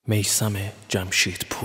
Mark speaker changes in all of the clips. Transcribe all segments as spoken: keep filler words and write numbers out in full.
Speaker 1: میثم جمشیدپور.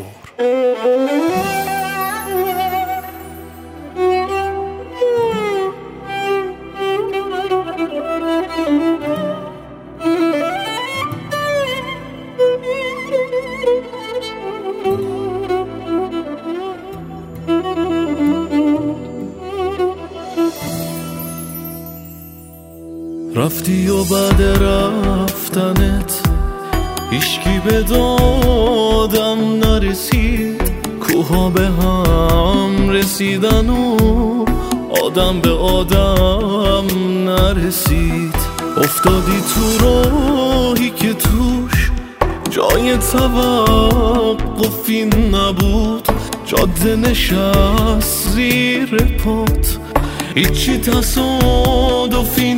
Speaker 2: رفتی و بعد رفتنت هیچکی به دادم نرسید، کوها به هم رسیدن و آدم به آدم نرسید. افتادی تو راهی که توش جای توقفی نبود، جاده نشست زیر پات، هیچی تصادفی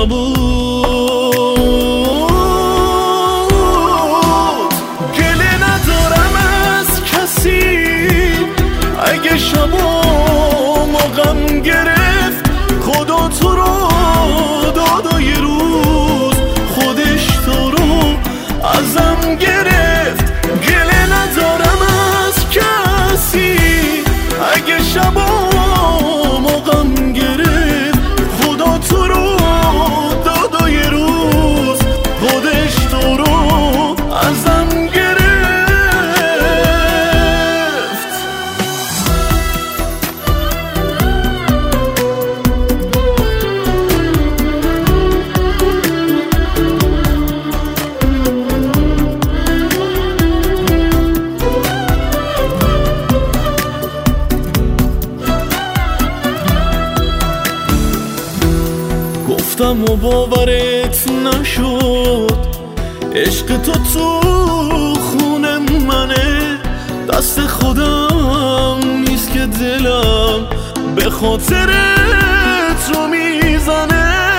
Speaker 2: نبود. گله ندارم از کسی اگه شبام غم گرفت، خدا تو رو داد و یه روز خودش تو رو ازم گرفت. گله ندارم از کسی اگه شبام غم گرفت، خدا تو رو داد و یه روز خودش تو رو ازم گرفت. گفتم و باورت نشد، عشق تو تو خون منه، دست خودم نیست که دلم به خاطر تو میزنه.